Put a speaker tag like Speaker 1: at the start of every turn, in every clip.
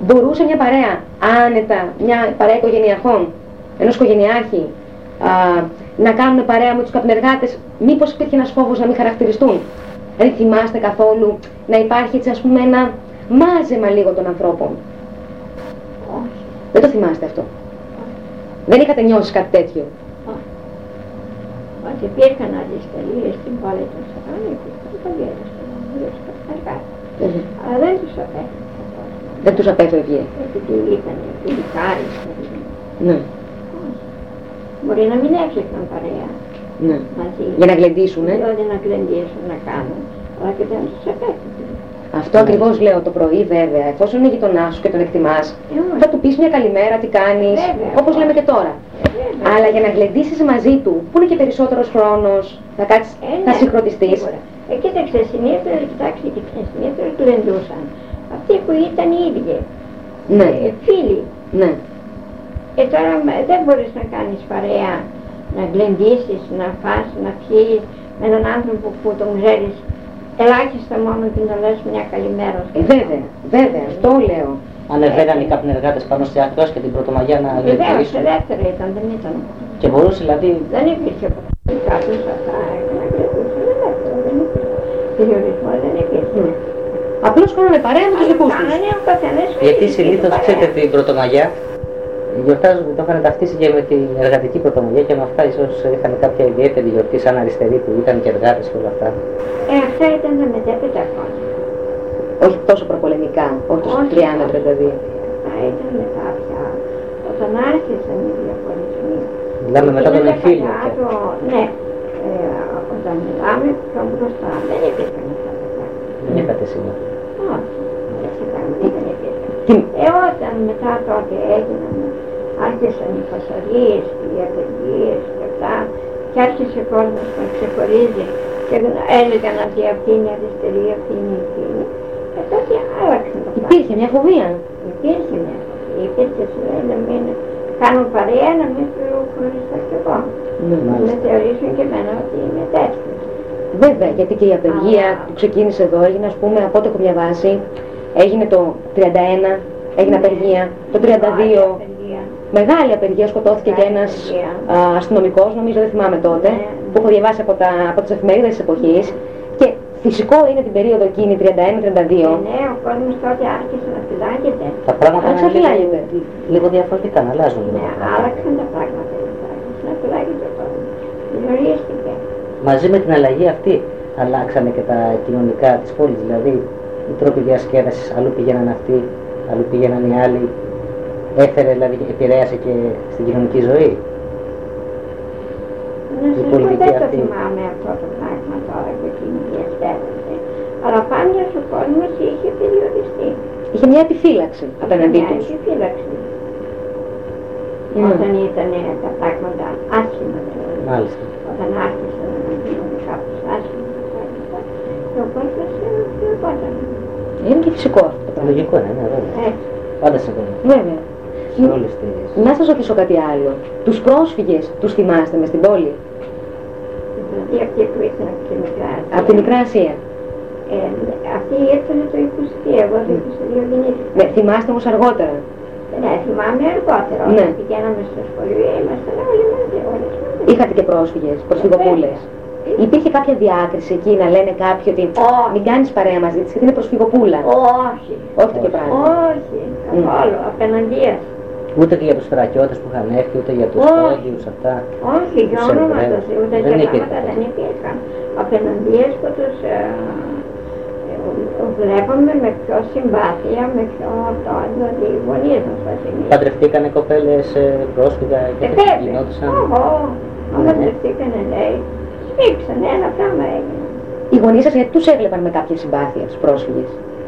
Speaker 1: Μπορούσε μια παρέα άνετα, μια παρέα οικογενειαρχών, ενός οικογενειάρχη, να κάνουν παρέα με τους καπνεργάτες? Μήπως υπήρχε ένας φόβος να μην χαρακτηριστούν? Δεν θυμάστε καθόλου να υπάρχει έτσι, ας πούμε, ένα μάζεμα λίγο των ανθρώπων?
Speaker 2: Όχι.
Speaker 1: Δεν το θυμάστε αυτό? Δεν είχατε νιώσει κάτι τέτοιο?
Speaker 2: Όχι, υπήρχαν αριστερίες στην πόλη των Σαρών, υπήρχαν πολλοί αριστερίες καπνεργάτες. Αλλά δεν τους απέφευγε.
Speaker 1: Δεν τους απέφευγε.
Speaker 2: Επειδή ήταν φιλικάρις.
Speaker 1: Ναι.
Speaker 2: Μπορεί να μην έφτιαχναν παρέα.
Speaker 1: Ναι.
Speaker 2: Μαζί.
Speaker 1: Για να γλεντήσουν,
Speaker 2: Δηλαδή να γλεντήσουν, να κάνουν. Αλλά και δεν τους απέφευγε.
Speaker 1: Αυτό ακριβώς λέω το πρωί, βέβαια. Εφόσον είναι γειτονά σου και τον εκτιμάς, θα του πεις μια καλημέρα, τι κάνεις, όπως λέμε και τώρα. Αλλά για να γλεντήσεις μαζί του, που είναι και περισσότερος χρόνος, θα κάτσεις, θα συγχρονιστείς.
Speaker 2: Κοίταξε, συνήθως, κοιτάξτε, συνήθως γλεντούσαν. Αυτοί που ήταν οι ίδιοι.
Speaker 1: Ναι.
Speaker 2: Φίλοι.
Speaker 1: Ναι.
Speaker 2: Τώρα δεν μπορείς να κάνεις παρέα, να γλεντήσεις, να φας, να πιείς με έναν άνθρωπο που τον ξέρεις ελάχιστα μόνο και να λες μια καλημέρα.
Speaker 1: Βέβαια, βέβαια, αυτό λέω.
Speaker 3: Ανεβαίναν οι καπνεργάτες πάνω σε ακτός και την Πρωτομαγιά να γλεντήσουν.
Speaker 2: Βεβαίως, ελεύθερα ήταν, δεν ήταν.
Speaker 3: Και μπορούσε δηλαδή...
Speaker 2: Δεν υπήρχε κάποιος αυτά, να γλεντούσαν ελεύθερα, δεν υπήρχε. Περιορισμό δεν υπήρχε.
Speaker 1: Απλώς κάνανε παρέα με τους δικούς τους.
Speaker 3: Γιατί συνήθως, ξέρετε, την Πρωτομαγιά γιορτάζουν, το είχαν ταυτίσει και με την εργατική Πρωτομαγιά και με αυτά ίσως είχαν κάποια ιδιαίτερη γιορτή σαν αριστεροί που ήταν και εργάτες και όλα αυτά.
Speaker 2: Αυτά ήταν τα μετέπειτα χρόνια.
Speaker 1: Όχι τόσο προπολεμικά, όχι τόσο 30-32.
Speaker 2: Αυτά ήταν μετά πια, όταν άρχισαν οι διαχωρισμοί.
Speaker 3: Μιλάμε μετά τον εμφύλιο.
Speaker 2: Ναι, όταν μιλάμε πιο μπροστά, δεν υπήρχαν αυτά τα πράγματα.
Speaker 3: Δεν είχατε σήμερα.
Speaker 2: Όχι, δεν υπήρχαν. Όταν μετά τότε έγιναν, άρχισαν οι φασαρίες, οι απεργίες και αυτά, και άρχισε ο κόσμος να ξεχωρίζει και έλεγαν ότι αυτή είναι αριστερή, αυτή είναι εκείνη, και τότε άλλαξαν το πράγμα.
Speaker 1: Υπήρχε μια φοβία.
Speaker 2: Υπήρχε μια φοβία. Υπήρχε να μην κάνουν παρέα, να μην χωριστώ κι εγώ. Να θεωρήσουν και εμένα ότι είναι τέτοιο.
Speaker 1: Βέβαια, γιατί και η απεργία που ξεκίνησε εδώ έγινε, ας πούμε, από ό,τι έχω διαβάσει, έγινε το 31, έγινε απεργία, το 32, μεγάλη απεργία, σκοτώθηκε και ένας αστυνομικός, νομίζω, δεν θυμάμαι τότε, που έχω διαβάσει από τις εφημερίδες της εποχής. Και φυσικό είναι την περίοδο εκείνη, 31-32.
Speaker 2: Ναι, ο κόσμος τότε άρχισε να φυλάγεται.
Speaker 3: Τα πράγματα είναι λίγο διαφορετικά, να αλλάζουν.
Speaker 2: Ναι, άλλαξαν τα πράγματα, άρχισε να φυλάγεται ο κόσμος. Γνωρίστηκε.
Speaker 3: Μαζί με την αλλαγή αυτή αλλάξανε και τα κοινωνικά της πόλης, δηλαδή οι τρόποι διασκέδασης, αλλού πήγαιναν αυτοί, αλλού πήγαιναν οι άλλοι, έφερε δηλαδή και επηρέασε και στην κοινωνική ζωή.
Speaker 2: Να σας πω, δεν το θυμάμαι αυτό το πράγμα τώρα που εκείνη διασκέδασε, αλλά πάντως ο κόσμος είχε περιοριστεί.
Speaker 1: Είχε μια επιφύλαξη απέναντί τους.
Speaker 2: Μια επιφύλαξη. Όταν ήταν τα πράγματα άσχημα,
Speaker 3: Μάλιστα.
Speaker 2: όταν άρχισαν να γίνουν κάπως άσχημα πράγματα, και ο κόσμος φυλακόταν.
Speaker 1: Είναι και φυσικό αυτό το πράγμα.
Speaker 3: Λογικό είναι, ναι, βέβαια. Πάντα συμβαίνει.
Speaker 1: Βέβαια.
Speaker 3: Σε όλες τις...
Speaker 1: Να σας ρωτήσω κάτι άλλο. Τους πρόσφυγες τους θυμάστε μες στην πόλη?
Speaker 2: Δηλαδή αυτοί που ήρθαν από τη Μικρά Ασία.
Speaker 1: Από τη Μικρά Ασία.
Speaker 2: Αυτοί ήρθαν το 22, εγώ το 22 γεννήθηκα.
Speaker 1: Ναι, θυμάστε όμως αργότερα?
Speaker 2: Ναι, θυμάμαι αργότερα. Όταν πηγαίναμε στο σχολείο ήμασταν όλοι μαζί, όλες μαζί.
Speaker 1: Είχατε και πρόσφυγες, προσφυγοπούλες? Υπήρχε κάποια διάκριση εκεί να λένε κάποιοι ότι μην κάνεις παρέα μαζί της γιατί είναι προσφυγοπούλα?
Speaker 2: Όχι.
Speaker 1: Όχι τέτοιο πράγμα?
Speaker 2: Όχι, καθόλου, απέναντίας.
Speaker 3: Ούτε και για τους θρακιώτες που είχαν έρθει, ούτε για τους πόντιους αυτά.
Speaker 2: Όχι, για ονόματα, ούτε για πράγματα δεν υπήρχαν. Απέναντίας που τους βλέπαμε με πιο συμπάθεια, με πιο αυτό, δηλαδή οι γονείς μας βασιμοί.
Speaker 3: Παντρευτήκανε κοπέλες πρόσφυγα και γινόντουσαν?
Speaker 2: Παντρευτήκανε, λέει. Σφίξανε, ένα πράγμα έγινε.
Speaker 1: Οι γονείς σας γιατί τους έβλεπαν με κάποια συμπάθεια τους πρόσφυγες?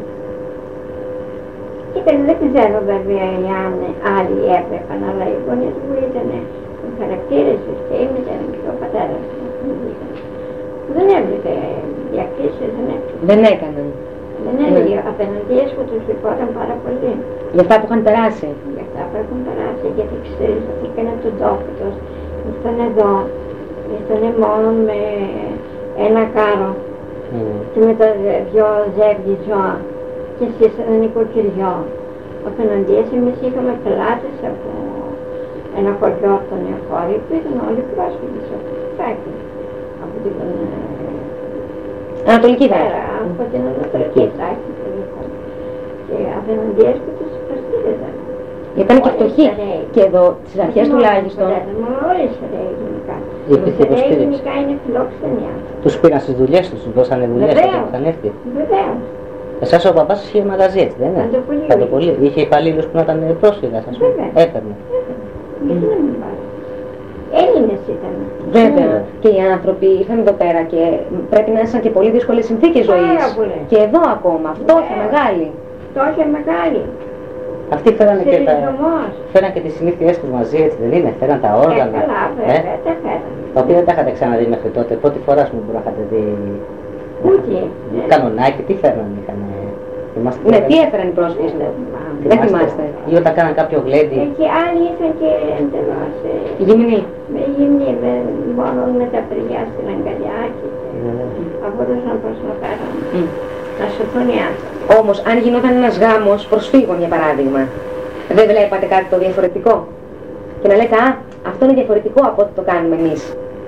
Speaker 2: Δεν ξέρω βέβαια αν άλλοι έβλεπαν, αλλά οι γονείς μου ήταν οι χαρακτήρες τους και η μητέρα και ο πατέρας μου. Δεν έβλεπε διακρίσεις, δεν έβλεπε.
Speaker 1: Δεν έκαναν.
Speaker 2: Δεν έλεγε απέναντίες που τους λυπόταν πάρα πολύ.
Speaker 1: Για αυτά που είχαν περάσει?
Speaker 2: Για αυτά που έχουν περάσει, γιατί ξέρεις ότι είχαν τον τόπο τους, ήρθαν εδώ, ήρθαν μόνο με ένα κάρο και με τα δυο ζεύγη ζώα και στήσανε νοικοκυριό Απέναντίας εμείς είχαμε πελάτες από ένα χωριό από τον Νεοφόρη που ήταν όλοι πρόσφυγες από το Κουτάκι. Από την
Speaker 1: Ανατολική
Speaker 2: πέρα, από την Ανατολική Τάκη που είχαν. Και απέναντίας που τους προστήρευαν.
Speaker 1: Ήταν και φτωχοί. Και εδώ, στις αρχές τουλάχιστον.
Speaker 2: Όλες οι αιρέοι γενικά. Οι αιρέοι γενικά είναι φιλόξενοι άνθρωποι.
Speaker 3: Τους πήραν στις δουλειές τους δώσανε δουλειές όταν είχαν έρθει.
Speaker 2: Βεβαίως.
Speaker 3: Εσάς ο παπάς είχε μαγαζί, έτσι δεν είναι? Παντοπολείο. Είχε υπαλλήλους που να ήταν πρόσφυγας, ας πούμε. Έπαιρνε.
Speaker 2: Γιατί να μην πάρει. Έλληνες ήταν.
Speaker 1: Βέβαια. Και οι άνθρωποι ήρθαν εδώ πέρα και πρέπει να ήσαν και πολύ δύσκολες συνθήκες ζωής. Και εδώ ακόμα. Φτώχεια μεγάλη.
Speaker 2: Φτώχεια μεγάλη.
Speaker 3: Αυτοί φέραν και τις συνήθειές τους μαζί, έτσι δεν είναι? Φέραν τα όργανα.
Speaker 2: Καλά, βέβαια, τα φέραν.
Speaker 3: Τα οποία δεν τα είχατε ξαναδεί μέχρι τότε. Πρώτη φορά ας πούμε που να είχατε δει.
Speaker 2: Ούτε.
Speaker 3: Κανονάκι, τι φέρναν, είχανε.
Speaker 1: Ναι, τι έφεραν οι πρόσφυγες? Δεν θυμάστε.
Speaker 3: Ή όταν κάναν κάποιο γλέντι.
Speaker 2: Και άλλοι ήρθαν και εντελώς.
Speaker 1: Γυμνοί.
Speaker 2: Με γυμνοί, μόνο με τα παιδιά στην αγκαλιά και μπορούσαν προς να πέραν. Να σωθούν οι άνθρωποι.
Speaker 1: Όμως, αν γινόταν ένας γάμος προσφύγων, για παράδειγμα, δεν βλέπατε κάτι το διαφορετικό? Και να λέτε, αυτό είναι διαφορετικό από ό,τι το κάνουμε εμείς.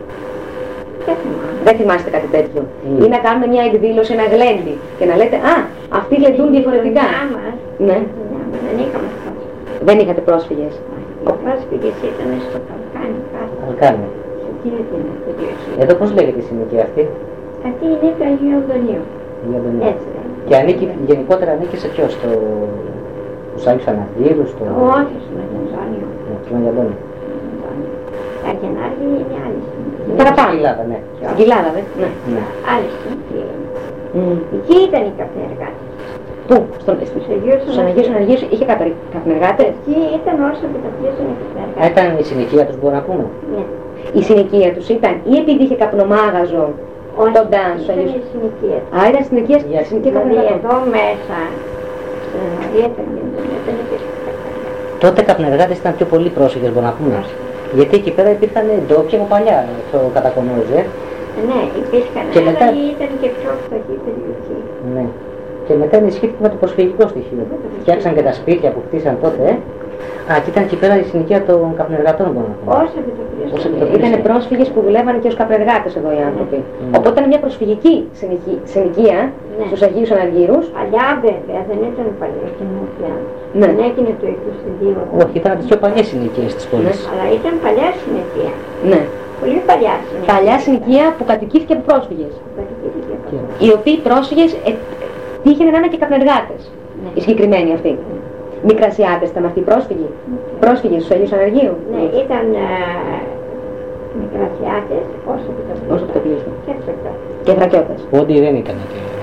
Speaker 1: Δεν θυμάστε κάτι τέτοιο? Ή να κάνουμε μια εκδήλωση, ένα γλέντι και να λέτε, αυτοί γλεντούν διαφορετικά. Ναι.
Speaker 2: Δεν είχαμε πρόσφυγες.
Speaker 1: Δεν είχατε πρόσφυγες?
Speaker 2: Οι πρόσφυγες ήταν στο Καλκάνι κάτω.
Speaker 3: Καλκάνι. Εδώ πώς λέγεται η συνοικία αυτή?
Speaker 2: Αυτή είναι το Αγίου Αντωνίου. Έτσι.
Speaker 3: Και ανήκει, γενικότερα ανήκει σε ποιο? Στους Άγιους Αναδύρους?
Speaker 2: Όχι, στον Αγιοντώνιο.
Speaker 3: Στον Αγιοντώνιο.
Speaker 2: Τα Αγιανάρια είναι άλλη συνοικία.
Speaker 1: Παραπάνω.
Speaker 3: Στην Ελλάδα, ναι.
Speaker 1: Στην Ελλάδα, ναι.
Speaker 2: Άλλη συνοικία. Εκεί ήταν οι καπνεργάτες.
Speaker 1: Πού? Στους Αγίους Αναργίους είχε καπνεργάτες?
Speaker 2: Εκεί ήταν όσο που τα πήγαιναν οι καπνεργάτες.
Speaker 3: Ήταν η συνοικία τους, μπορούμε να πούμε?
Speaker 2: Ναι.
Speaker 1: Η συνοικία τους ήταν ή επειδή είχε καπνομάγαζο τον Τάνσο?
Speaker 2: Ήταν η συνοικία.
Speaker 1: Ήταν συνοικία καπνεργάτων.
Speaker 2: Εδώ μέσα, στην Αναρία δεν υπήρχε.
Speaker 3: Τότε καπνεργάτες ήταν πιο πολλοί πρόσφυγες, μπορούμε να πούμε. Γιατί εκεί πέρα υπήρχαν ντόπιοι από παλιά, το κατακονόζε.
Speaker 2: Ναι, υπήρχαν,
Speaker 3: μετά...
Speaker 2: αλλά ήταν και πιο φτωχή περιοχή.
Speaker 3: Ναι. Και μετά ενισχύθηκε με το προσφυγικό στοιχείο. Φτιάξαν και τα σπίτια που χτίσαν τότε. Και ήταν εκεί πέρα η συνοικία των καπνεργατών, μπορούμε να πούμε.
Speaker 2: Όσο επιτοπλίστηκαν.
Speaker 1: Ήταν πρόσφυγες που δουλεύαν και ως καπνεργάτες εδώ οι άνθρωποι. Οπότε ήταν μια προσφυγική συνοικία στους Αγίους Αναργύρους.
Speaker 2: Παλιά βέβαια, δεν ήταν παλιά συνοικία. Δεν έγινε το 22.
Speaker 3: Όχι, ήταν από τις πιο παλιές συνοικίες της πόλης.
Speaker 2: Αλλά ήταν παλιά συνοικία.
Speaker 1: Ναι.
Speaker 2: Πολύ παλιά συνοικία.
Speaker 1: Παλιά συνοικία που κατοικήθηκε από πρόσφυγες. Οι οποίοι πρόσφυγες τύχαινε να είναι και καπνεργάτες. Οι συγκεκριμένοι αυτοί. Μικρασιάτες ήταν αυτοί οι πρόσφυγοι. Πρόσφυγες στους Αγίους Αναργίου.
Speaker 2: Ναι, ήταν μικρασιάτες όσο επιτοπλίστων.
Speaker 1: Και θρακιώτες.
Speaker 3: Πόντι δεν ήταν.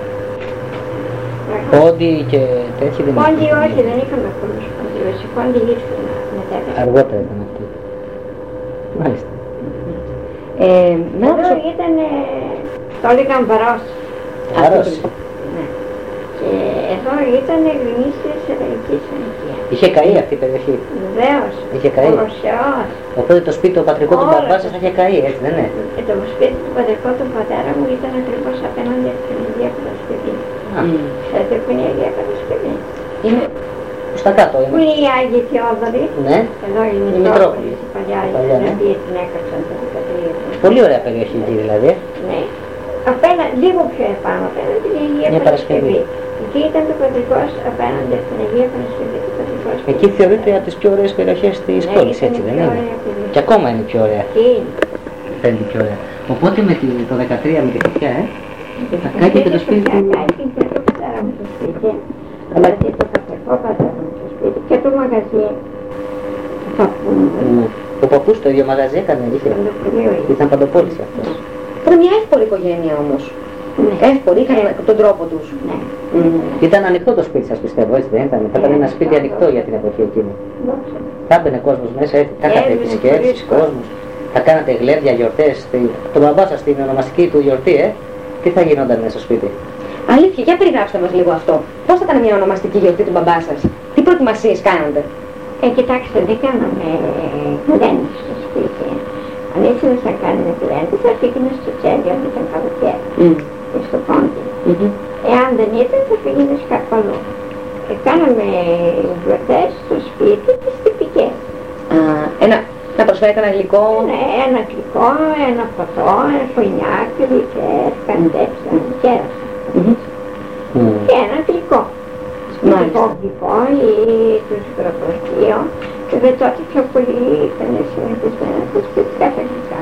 Speaker 3: Πόντι και τέτοιοι δεν ήταν.
Speaker 2: Πόντι όχι, δεν είχαμε πολλούς πόντιους. Οι πόντι ήρθαν μετέπειτα.
Speaker 3: Αργότερα ήταν αυτοί. Μάλιστα.
Speaker 2: Εδώ ήταν, το έλεγαν Βαρός.
Speaker 3: Βαρός.
Speaker 2: Και εδώ ήταν γνήσιες αιραϊκής συνοικία.
Speaker 3: Είχε καεί αυτή η περιοχή.
Speaker 2: Βεβαίως.
Speaker 3: Είχε καεί. Οπότε το σπίτι το πατρικό του μπαμπά σας είχε καεί, έτσι δεν είναι?
Speaker 2: Το σπίτι του πατρικό του πατέρα μου ήταν ακριβώς απέναντι από την Αγία Παρασκευή. Ξέρετε που είναι η Αγία Παρασκευή?
Speaker 3: Είναι προς τα κάτω.
Speaker 2: Πού είναι η Άγιοι Θεόδωροι?
Speaker 3: Ναι.
Speaker 2: Εδώ είναι η Μητρόπολη, η παλιά, την οποία την έκαψαν το 13.
Speaker 3: Πολύ ωραία περιοχή εκεί δηλαδή.
Speaker 2: Ναι. Λίγο πιο επάνω, απέναντι την Αγία Παρασκευή. Εκεί ήταν το πατρικός απέναντι από την Αγία Παρασκευή.
Speaker 3: Εκεί θεωρείται από τις πιο ωραίες περιοχές της πόλης, έτσι δεν είναι? Και ακόμα είναι πιο ωραία. Φαίνεται πιο ωραία. Οπότε με το 13 με τη φωτιά, θα κάνει και το σπίτι του.
Speaker 2: Κάνει και το πατέρα μου το σπίτι, αλλά και το πατρικό πατέρα μου το σπίτι και το μαγαζί του παππού μου.
Speaker 3: Ο παππούς το ίδιο μαγαζί έκανε, ήταν παντοπόλης αυτός.
Speaker 1: Ήταν μια εύπορη οικογένεια όμως. Εύποροι, είχαν τον τρόπο τους.
Speaker 3: Ήταν ανοιχτό το σπίτι σας, πιστεύω, έτσι δεν ήταν? Θα ήταν ένα σπίτι ανοιχτό για την εποχή εκείνη. Θα έμπαινε κόσμος μέσα, έτσι, θα είχατε επισκέψεις, κόσμος. Θα κάνατε γλέντια, γιορτές. Τον μπαμπά σας την ονομαστική του γιορτή, τι θα γινόταν μέσα στο σπίτι?
Speaker 1: Αλήθεια, για περιγράψτε μας λίγο αυτό. Πώς θα ήταν μια ονομαστική γιορτή του μπαμπά σας? Τι προετοιμασίες κάνατε?
Speaker 2: Κοιτάξτε, δεν κάναμε γλέντι στο σπίτι. Αν ήθελες να κάνουμε γλέντι, θα πήγαινε στο τσέλι όταν ήταν καλοκαίρι. Στο πόντι. Εάν δεν ήταν, θα πήγαινες κάπου αλλού. Κάναμε γιορτές στο σπίτι τις τυπικές.
Speaker 1: Να προσφέρετε ένα γλυκό.
Speaker 2: Ναι, ένα γλυκό, ένα ποτό, ένα κονιάκι, λικέρ, κάτι τέτοια, κέρασμα. Και ένα γλυκό. Σπιτικό γλυκό ή του σφυροπροστείο. Και τότε πιο πολύ ήταν συνηθισμένα τα σπιτικά τα γλυκά.